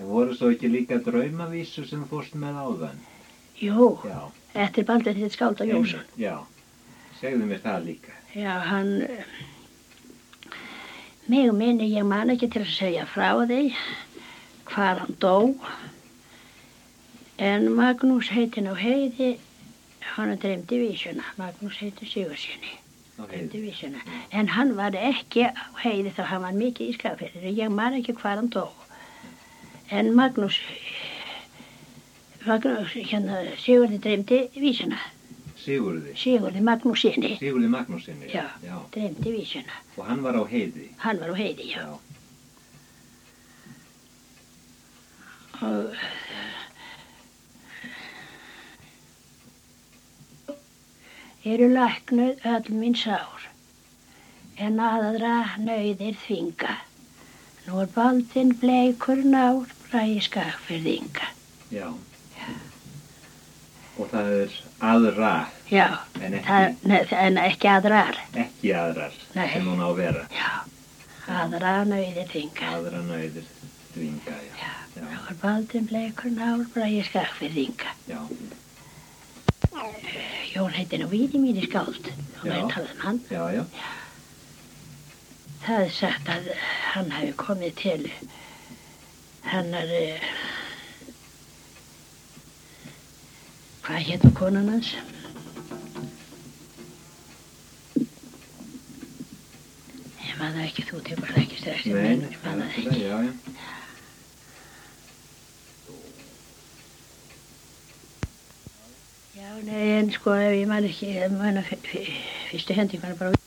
En voru svo ekki líka draumavísur sem þú fórst með áðan? Jú, Já. eftir bandið þitt Skálda Jónsson. Já, segðu mér það líka. Já, hann, mig minni, ég man ekki til að segja frá því hvar hann dó. En Magnús heitinn á Heiði, hann dreymdi vísuna. Magnús heitinn Sigurðssyni, dreymdi vísuna. En hann var ekki á Heiði þá hann var mikið í Skagafirði. Ég man ekki hvar hann dó. En Magnús Sigurði dreymdi vísuna. Sigurði Magnússyni. Sigurði Magnússyni, já. Dreymdi vísuna. Og hann var á Heiði? Hann var á Heiði, já. Og eru læknuð öll mín sár, en aðra nauðir þvinga. Nú baldinn bleikur nár, Bragi Skagfirðinga. Já. Og það aðra. Já, en ekki aðrar. Ekki aðrar, sem hún á að vera. Já, aðra nauðir þvinga. Aðra nauðir þvinga, já. Nú baldinn bleikur nár, Bragi Skagfirðinga. Já. Jón heitinn á Víði mínu skáld, og maður talaði hann. Já, já. Það sagt að hann hafi komið til hennar, hvað hét konan hans? Ég man það ekki, þú tekur það ekki strax. Nei, ég man það ekki. Já, já. Já, nei, en sko, ef ég man ekki, fyrstu hendinguna bara